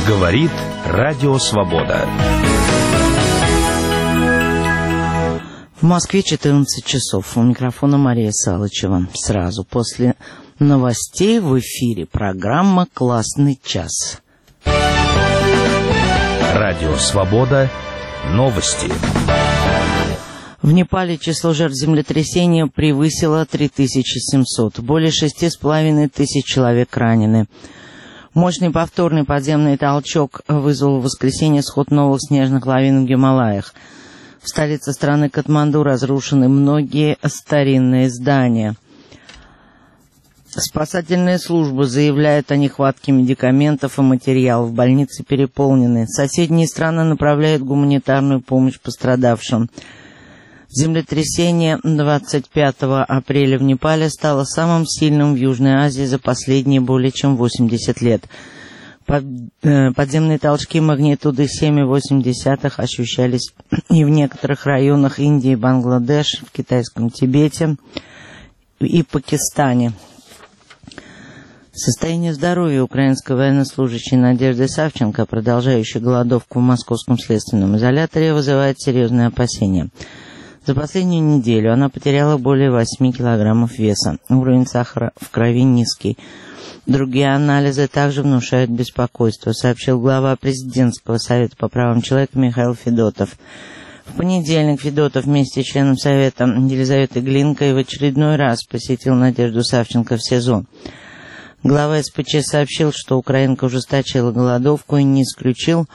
Говорит Радио Свобода. В Москве 14 часов. У микрофона Мария Салычева. Сразу после новостей в эфире программа «Классный час». Радио Свобода. Новости. В Непале число жертв землетрясения превысило 3700. Более 6500 человек ранены. Мощный повторный подземный толчок вызвал в воскресенье сход новых снежных лавин в Гималаях. В столице страны Катманду разрушены многие старинные здания. Спасательные службы заявляют о нехватке медикаментов и материалов. Больницы переполнены. Соседние страны направляют гуманитарную помощь пострадавшим. Землетрясение 25 апреля в Непале стало самым сильным в Южной Азии за последние более чем 80 лет. Подземные толчки магнитудой 7,8 ощущались и в некоторых районах Индии и Бангладеш, в китайском Тибете и Пакистане. Состояние здоровья украинской военнослужащей Надежды Савченко, продолжающей голодовку в московском следственном изоляторе, вызывает серьезные опасения. За последнюю неделю она потеряла более 8 килограммов веса. Уровень сахара в крови низкий. Другие анализы также внушают беспокойство, сообщил глава президентского совета по правам человека Михаил Федотов. В понедельник Федотов вместе с членом совета Елизаветой Глинкой в очередной раз посетил Надежду Савченко в СИЗО. Глава СПЧ сообщил, что украинка ужесточила голодовку и не исключил,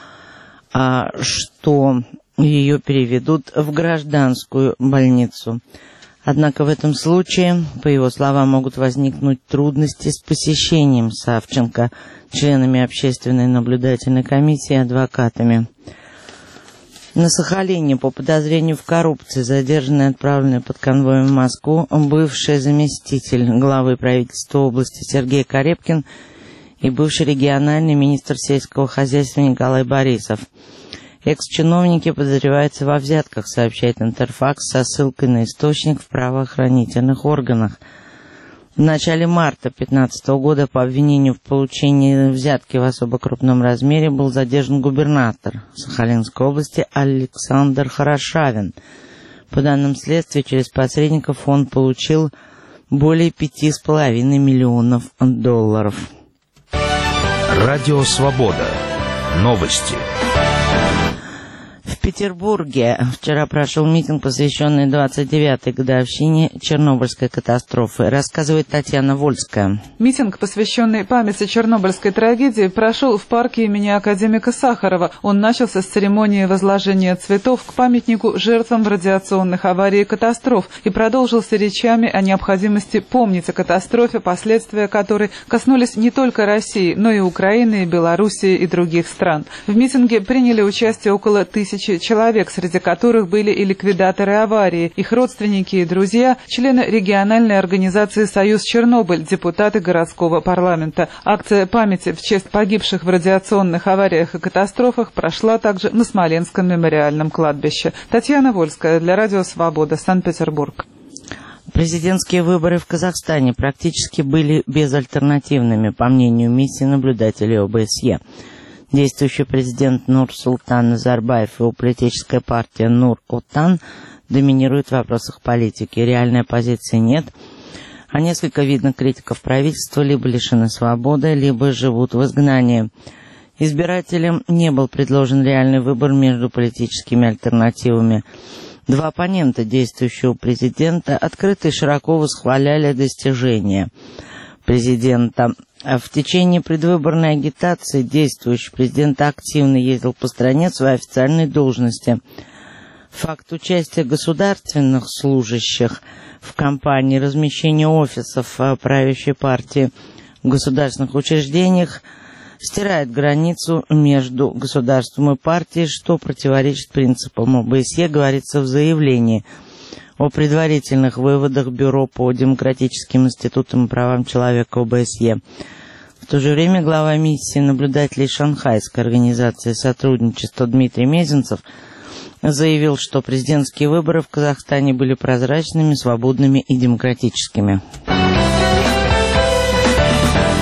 что ее переведут в гражданскую больницу. Однако в этом случае, по его словам, могут возникнуть трудности с посещением Савченко членами общественной наблюдательной комиссии и адвокатами. На Сахалине по подозрению в коррупции задержанный и отправленный под конвоем в Москву бывший заместитель главы правительства области Сергей Карепкин и бывший региональный министр сельского хозяйства Николай Борисов. Экс-чиновники подозреваются во взятках, сообщает Интерфакс со ссылкой на источник в правоохранительных органах. В начале марта 2015 года по обвинению в получении взятки в особо крупном размере был задержан губернатор Сахалинской области Александр Хорошавин. По данным следствия, через посредников он получил более 5,5 миллионов долларов. Радио Свобода. Новости. В Петербурге вчера прошел митинг, посвященный 29-й годовщине Чернобыльской катастрофы, рассказывает Татьяна Вольская. Митинг, посвященный памяти Чернобыльской трагедии, прошел в парке имени академика Сахарова. Он начался с церемонии возложения цветов к памятнику жертвам радиационных аварий и катастроф и продолжился речами о необходимости помнить о катастрофе, последствия которой коснулись не только России, но и Украины, и Белоруссии и других стран. В митинге приняли участие около 1000 человек, среди которых были и ликвидаторы аварии, их родственники и друзья, члены региональной организации «Союз Чернобыль», депутаты городского парламента. Акция памяти в честь погибших в радиационных авариях и катастрофах прошла также на Смоленском мемориальном кладбище. Татьяна Вольская для Радио Свобода, Санкт-Петербург. Президентские выборы в Казахстане практически были безальтернативными, по мнению миссии наблюдателей ОБСЕ. Действующий президент Нурсултан Назарбаев и его политическая партия Нур-Отан доминируют в вопросах политики. Реальной оппозиции нет, а несколько видных критиков правительства либо лишены свободы, либо живут в изгнании. Избирателям не был предложен реальный выбор между политическими альтернативами. Два оппонента действующего президента открыто и широко восхваляли достижения президента. В течение предвыборной агитации действующий президент активно ездил по стране в своей официальной должности. Факт участия государственных служащих в кампании размещения офисов правящей партии в государственных учреждениях стирает границу между государством и партией, что противоречит принципам ОБСЕ, говорится в заявлении о предварительных выводах Бюро по демократическим институтам и правам человека ОБСЕ. В то же время глава миссии наблюдателей Шанхайской организации сотрудничества Дмитрий Мезенцев заявил, что президентские выборы в Казахстане были прозрачными, свободными и демократическими.